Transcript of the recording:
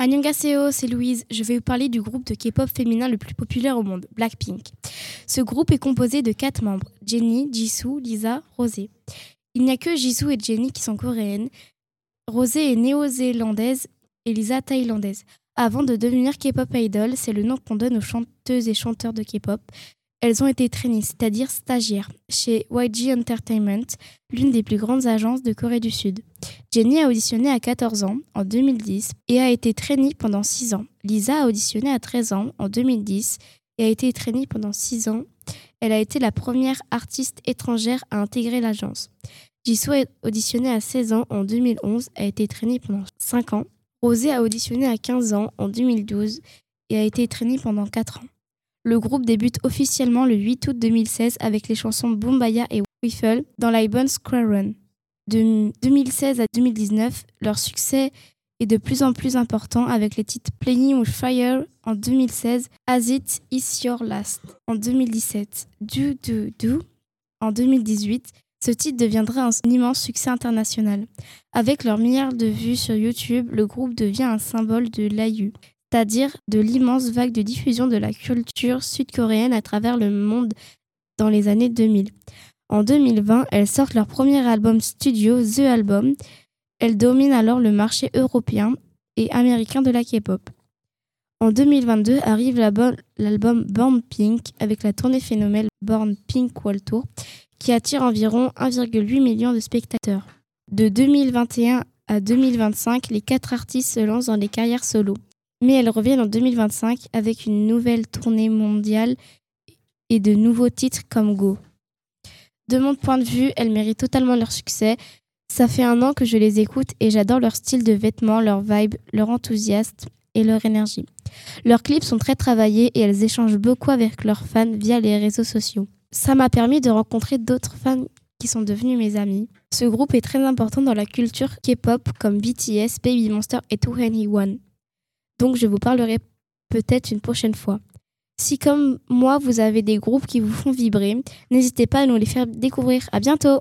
Annyeonghaseyo, c'est Louise. Je vais vous parler du groupe de K-pop féminin le plus populaire au monde, Blackpink. Ce groupe est composé de 4 membres, Jennie, Jisoo, Lisa, Rosé. Il n'y a que Jisoo et Jennie qui sont coréennes. Rosé est néo-zélandaise et Lisa thaïlandaise. Avant de devenir K-pop idol, c'est le nom qu'on donne aux chanteuses et chanteurs de K-pop. Elles ont été traînées, c'est-à-dire stagiaires, chez YG Entertainment, l'une des plus grandes agences de Corée du Sud. Jennie a auditionné à 14 ans, en 2010, et a été trainée pendant 6 ans. Lisa a auditionné à 13 ans, en 2010, et a été trainée pendant 6 ans. Elle a été la première artiste étrangère à intégrer l'agence. Jisoo a auditionné à 16 ans, en 2011, a été trainée pendant 5 ans. Rosé a auditionné à 15 ans, en 2012, et a été trainée pendant 4 ans. Le groupe débute officiellement le 8 août 2016 avec les chansons Boombayah et Wiffle dans l'album Square Run. De 2016 à 2019, leur succès est de plus en plus important avec les titres Playing with Fire en 2016, As It Is Your Last en 2017, Do Do Do en 2018. Ce titre deviendra un immense succès international. Avec leurs milliards de vues sur YouTube, le groupe devient un symbole de l'Hallyu, c'est-à-dire de l'immense vague de diffusion de la culture sud-coréenne à travers le monde dans les années 2000. En 2020, elles sortent leur premier album studio, The Album. Elles dominent alors le marché européen et américain de la K-pop. En 2022 arrive l'album Born Pink avec la tournée phénoménale Born Pink World Tour qui attire environ 1,8 million de spectateurs. De 2021 à 2025, les 4 artistes se lancent dans des carrières solo. Mais elles reviennent en 2025 avec une nouvelle tournée mondiale et de nouveaux titres comme Go. De mon point de vue, elles méritent totalement leur succès. Ça fait 1 an que je les écoute et j'adore leur style de vêtements, leur vibe, leur enthousiasme et leur énergie. Leurs clips sont très travaillés et elles échangent beaucoup avec leurs fans via les réseaux sociaux. Ça m'a permis de rencontrer d'autres fans qui sont devenus mes amis. Ce groupe est très important dans la culture K-pop comme BTS, Baby Monster et 2NE1. Donc je vous parlerai peut-être une prochaine fois. Si comme moi vous avez des groupes qui vous font vibrer, n'hésitez pas à nous les faire découvrir. À bientôt!